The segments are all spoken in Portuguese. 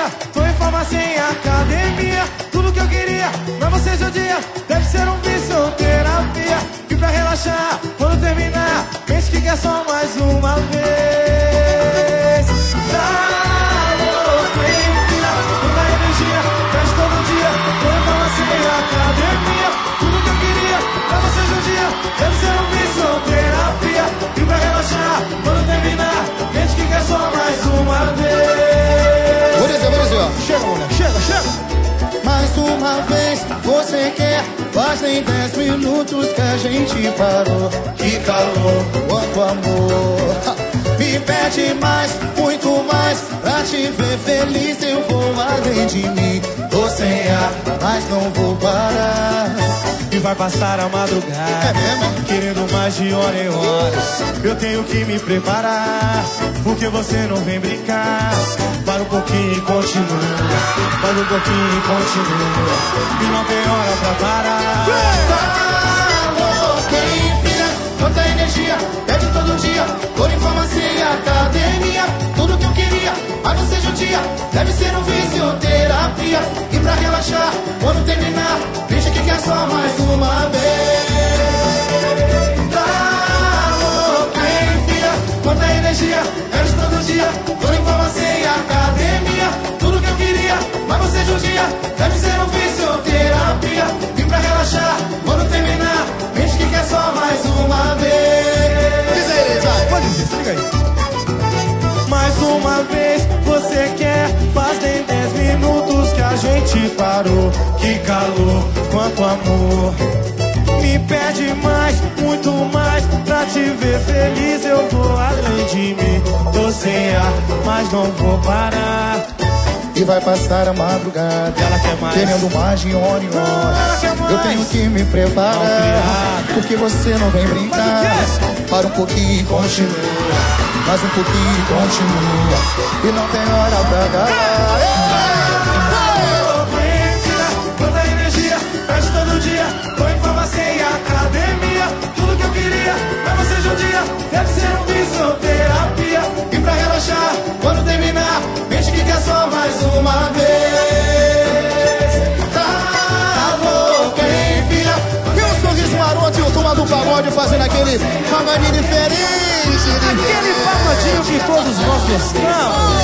tô em farmácia, em academia. Tudo que eu queria, mas você judia. Deve ser um vício ou terapia. E pra relaxar, quando terminar, pense que quer só mais uma vez. Tá louco, enfia toda a energia, pede todo dia. Tô em farmácia, em academia. Tudo que eu queria, mas você judia. Deve ser um vício ou terapia. E pra relaxar, quando terminar, pense que quer só mais uma vez. Vou dizer, ó. Chega, mulher, chega. Mais uma vez você quer. Faz nem 10 minutos que a gente parou. Que calor, quanto amor. Me pede mais, muito mais. Pra te ver feliz eu vou além de mim. Tô sem ar, mas não vou parar. E vai passar a madrugada, é mesmo? Querendo mais de hora em hora. Eu tenho que me preparar, porque você não vem brincar. Para um pouquinho e continua. Para um pouquinho e continua. E não tem hora pra parar. Tá louco, enfia quanta energia, pede todo dia. Por informação e academia. Tudo que eu queria, mas não seja um dia. Deve ser um fisioterapia. E pra relaxar, quando terminar, finge que quer só mais uma vez. Tá louco, enfia quanta energia, pede todo dia. Por informação e academia. Tudo que eu queria, mas você judia. Deve ser um fisioterapia. E pra relaxar, quando terminar, finge que quer só mais uma vez. Diz aí, vai. Pode dizer, se liga aí. Mais uma vez você quer. Faz nem 10 minutos que a gente parou. Que calor, quanto amor. Me pede mais, muito mais. Pra te ver feliz eu vou além de mim. Tô sem ar, mas não vou parar. E vai passar a madrugada, Ela quer mais, querendo mais de hora em hora. Ela quer mais. Eu tenho que me preparar, porque você não vem brincar. Para um pouquinho e continua. Mais um pouquinho e continua. E não tem hora pra acabar. Quanta energia, pede todo dia. Tô em farmácia e academia. Tudo que eu queria, mas você judia. Deve ser um fisioterapia. E pra relaxar, quando terminar, finge que quer só mais uma vez. Tá louco, hein, filha? E o sorriso maroto e o turma do pagode fazendo aquele pagodinho diferente. Aquele pagodinho que todos nós gostamos.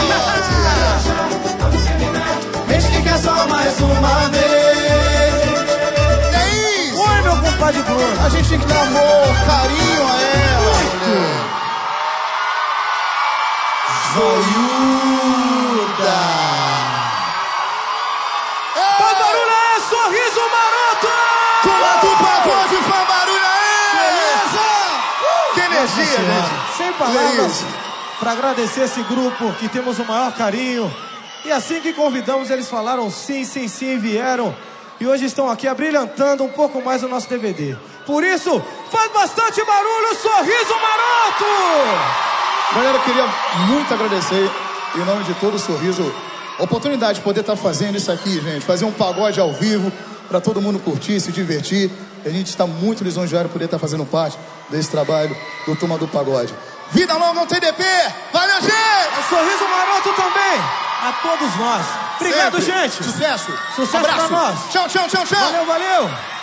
Finge que quer só mais uma vez. É isso. Oi, meu compadre Bruno. A gente tem que dar amor, carinho a ela. Zoiuda. Faz barulho aí, sorriso maroto! Turma do pagode, faz barulho aí! Beleza? Que energia, gente. Sem palavras para agradecer esse grupo que temos o maior carinho. E assim que convidamos, eles falaram sim, sim, sim, vieram. E hoje estão aqui abrilhantando um pouco mais o nosso DVD. Por isso, faz bastante barulho, sorriso maroto! Galera, eu queria muito agradecer, em nome de todo o Sorriso, a oportunidade de poder estar fazendo isso aqui, gente. Fazer um pagode ao vivo, para todo mundo curtir, se divertir. E a gente está muito lisonjeado por poder estar fazendo parte desse trabalho do Turma do Pagode. Vida longa ao TDP! Valeu, gente! Sorriso maroto também, a todos nós. Obrigado, sempre. gente! Sucesso! Sucesso Abraço. pra nós! Tchau, tchau, tchau, tchau! Valeu, valeu!